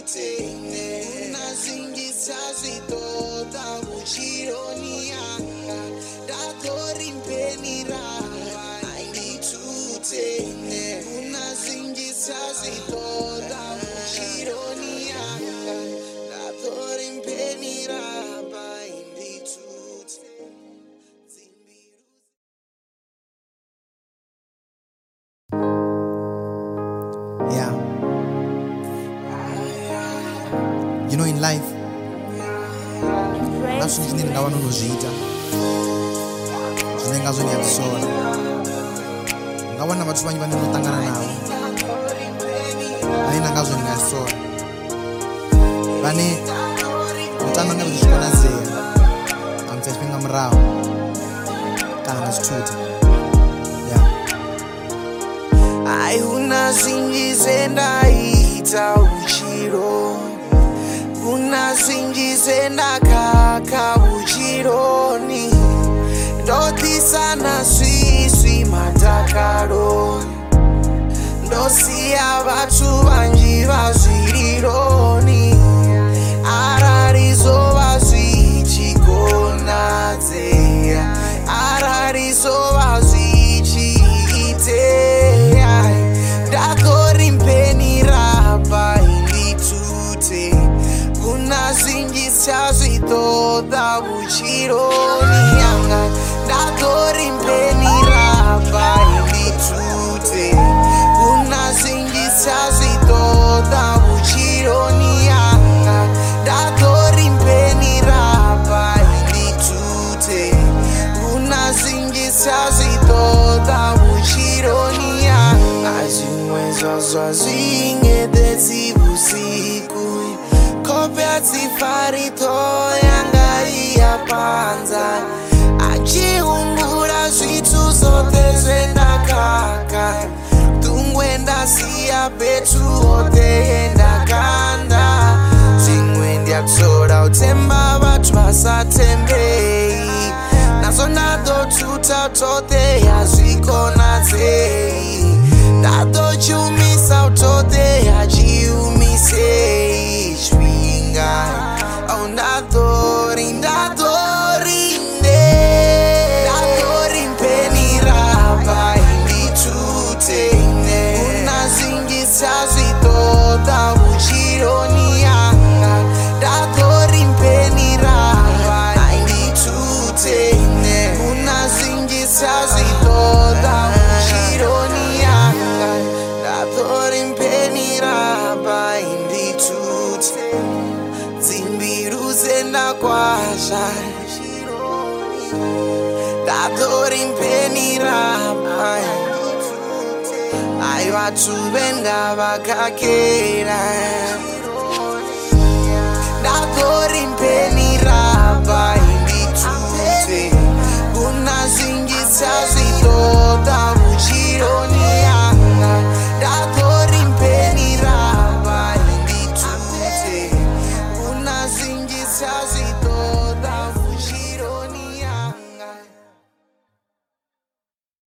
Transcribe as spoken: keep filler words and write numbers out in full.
Yeah. You know, in life, naso ndine ngava nonozviita zvinenge zvonyadzisora. Ngawana vatu vanyi vanondotangana navo vane nanga zvonyadzisora, vane utano nezvichikonazera amutsaipinga muravo kana nezvituta. Hauna zvinji zvendaita uchiro, kuna zvinji zvendakaka uchironi, ndodisana swiswi matakaro, ndosiya vatu vanji vazvirironi, ararizova zvichikonadzera, ararizova zvichiite. Zvitoda uchironi yanga ndatori mbeni rapa inditute, kuna zvinji zvitoda uchironi yanga ndatori mbeni rapa inditute, kuna zvinji zvitoda uchironi yanga. Zvimwe zvazva zvingedetsi usiku, kope atsifarito yanga iyapanza, achiumbura zvitu zote zvendakaka, tungwe ndasiya petu ote yendakanda, zvimwe ndyatora utemba vatu vasatembei, nazo ndadotuta tote yazvikonadzei, ndadochumisa utote yachiumisei. Oh, ndatori, ndatori, nde ndatori mpeni rapa inditute, kuna zvinji zvitoda uchironi yanga ndatori mpeni rapa inditute, kuna zvinji zvitoda uchironi yanga ndatori mpeni rapa inditute, dzimbiru dzendakwasha ndatori mpeni rapa, ai vatu venda vakakera.